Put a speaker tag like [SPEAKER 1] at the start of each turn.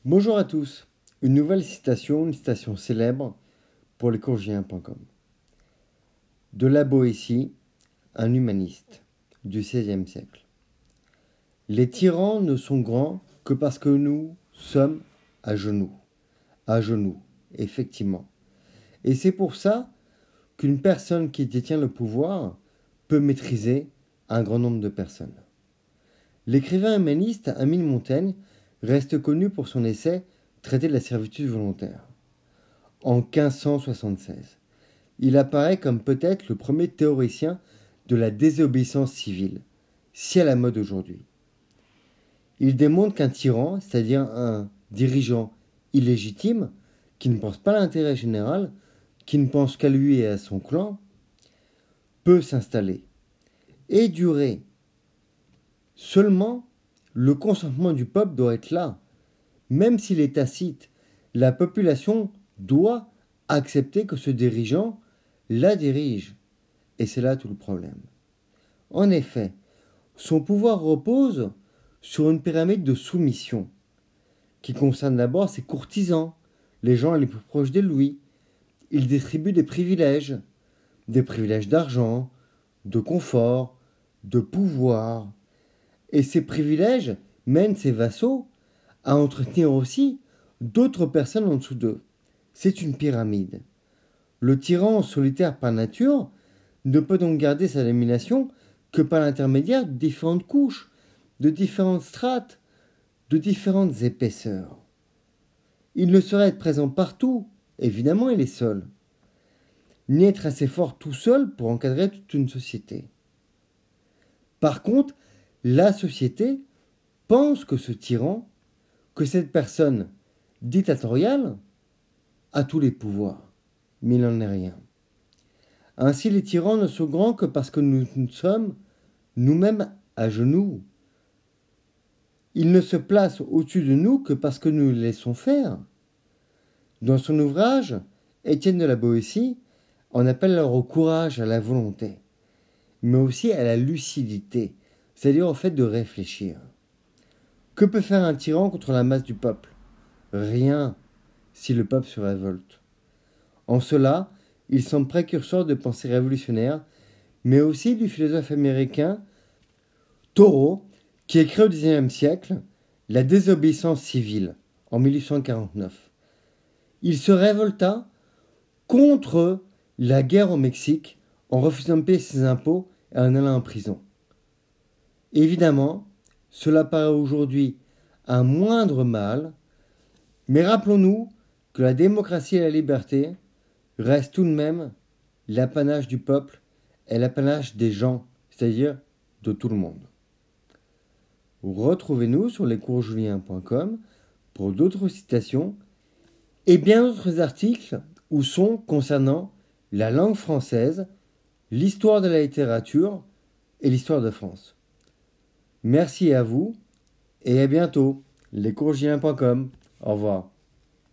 [SPEAKER 1] Bonjour à tous. Une nouvelle citation, une citation célèbre pour lescourgiens.com. De la Boétie, un humaniste du XVIe siècle. Les tyrans ne sont grands que parce que nous sommes à genoux. À genoux, effectivement. Et c'est pour ça qu'une personne qui détient le pouvoir peut maîtriser un grand nombre de personnes. L'écrivain humaniste Émile Montaigne reste connu pour son essai Traité de la servitude volontaire. En 1576, il apparaît comme peut-être le premier théoricien de la désobéissance civile, si à la mode aujourd'hui. Il démontre qu'un tyran, c'est-à-dire un dirigeant illégitime, qui ne pense pas à l'intérêt général, qui ne pense qu'à lui et à son clan, peut s'installer et durer. Seulement, le consentement du peuple doit être là. Même s'il est tacite, la population doit accepter que ce dirigeant la dirige. Et c'est là tout le problème. En effet, son pouvoir repose sur une pyramide de soumission qui concerne d'abord ses courtisans, les gens les plus proches de lui. Il distribue des privilèges d'argent, de confort, de pouvoir. Et ces privilèges mènent ses vassaux à entretenir aussi d'autres personnes en dessous d'eux. C'est une pyramide. Le tyran solitaire par nature ne peut donc garder sa domination que par l'intermédiaire de différentes couches, de différentes strates, de différentes épaisseurs. Il ne saurait être présent partout, évidemment il est seul, ni être assez fort tout seul pour encadrer toute une société. Par contre, la société pense que ce tyran, que cette personne dictatoriale a tous les pouvoirs, mais il n'en est rien. Ainsi, les tyrans ne sont grands que parce que nous sommes nous-mêmes à genoux. Ils ne se placent au-dessus de nous que parce que nous les laissons faire. Dans son ouvrage, Étienne de la Boétie en appelle alors au courage, à la volonté, mais aussi à la lucidité, c'est-à-dire au fait de réfléchir. Que peut faire un tyran contre la masse du peuple ? Rien, si le peuple se révolte. En cela, il semble précurseur de pensée révolutionnaire, mais aussi du philosophe américain Thoreau, qui écrit au XIXe siècle La désobéissance civile, en 1849. Il se révolta contre la guerre au Mexique en refusant de payer ses impôts et en allant en prison. Évidemment, cela paraît aujourd'hui un moindre mal, mais rappelons-nous que la démocratie et la liberté restent tout de même l'apanage du peuple et l'apanage des gens, c'est-à-dire de tout le monde. Retrouvez-nous sur lescoursjulien.com pour d'autres citations et bien d'autres articles ou sons concernant la langue française, l'histoire de la littérature et l'histoire de France. Merci à vous et à bientôt. lescoursjulien.com. Au revoir.